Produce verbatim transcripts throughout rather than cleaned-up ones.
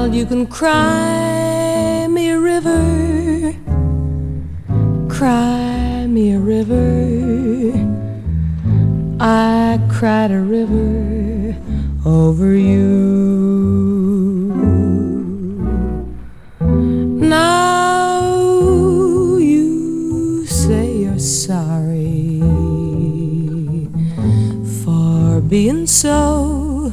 Well, you can cry me a river, cry me a river. I cried a river over you. Now you say you're sorry for being so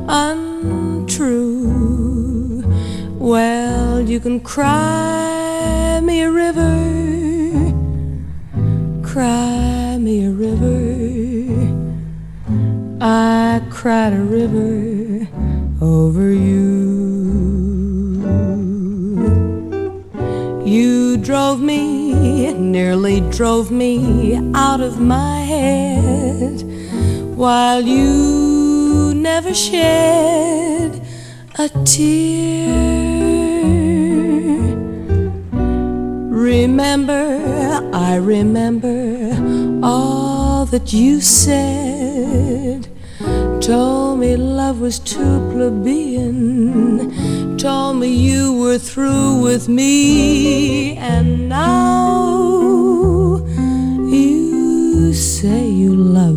untrue. Well, you can cry me a river, cry me a river. I cried a river over you. You drove me, nearly drove me out of my head, while you never shed a tear. Remember, I remember all that you said. Told me love was too plebeian, told me you were through with me. And now you say you love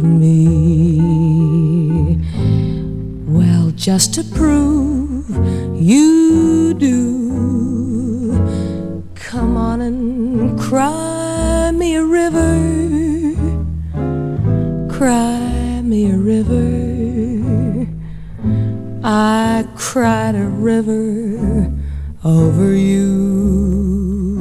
me. Well, just to prove you do, come on and cry me a river, cry me a river. I cried a river over you.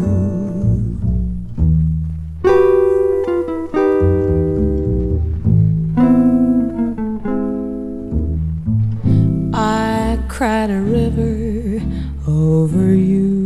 I cried a river over you.